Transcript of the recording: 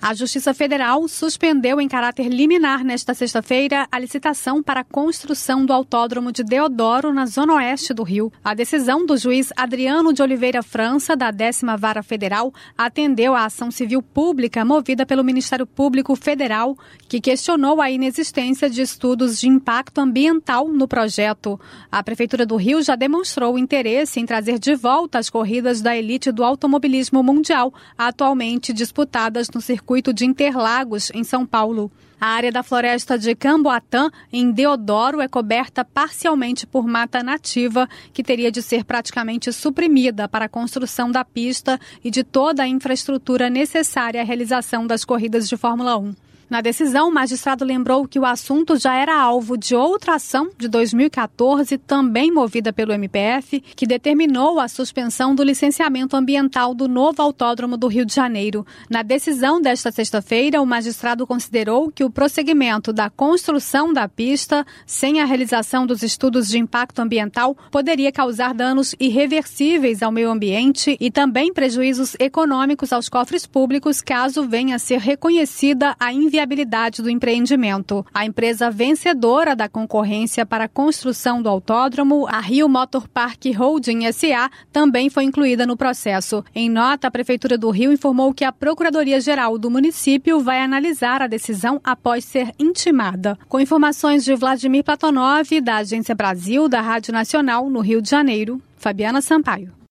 A Justiça Federal suspendeu em caráter liminar nesta sexta-feira a licitação para a construção do Autódromo de Deodoro, na zona oeste do Rio. A decisão do juiz Adriano de Oliveira França, da 10ª Vara Federal, atendeu à ação civil pública movida pelo Ministério Público Federal, que questionou a inexistência de estudos de impacto ambiental no projeto. A Prefeitura do Rio já demonstrou interesse em trazer de volta as corridas da elite do automobilismo mundial, atualmente disputadas no circuito de Interlagos, em São Paulo. A área da floresta de Camboatã, em Deodoro, é coberta parcialmente por mata nativa, que teria de ser praticamente suprimida para a construção da pista e de toda a infraestrutura necessária à realização das corridas de Fórmula 1. Na decisão, o magistrado lembrou que o assunto já era alvo de outra ação de 2014, também movida pelo MPF, que determinou a suspensão do licenciamento ambiental do novo autódromo do Rio de Janeiro. Na decisão desta sexta-feira, o magistrado considerou que o prosseguimento da construção da pista, sem a realização dos estudos de impacto ambiental, poderia causar danos irreversíveis ao meio ambiente e também prejuízos econômicos aos cofres públicos, caso venha a ser reconhecida a inviabilidade do empreendimento. A empresa vencedora da concorrência para a construção do autódromo, a Rio Motor Park Holding S.A., também foi incluída no processo. Em nota, a Prefeitura do Rio informou que a Procuradoria-Geral do município vai analisar a decisão após ser intimada. Com informações de Vladimir Platonov, da Agência Brasil, da Rádio Nacional, no Rio de Janeiro, Fabiana Sampaio.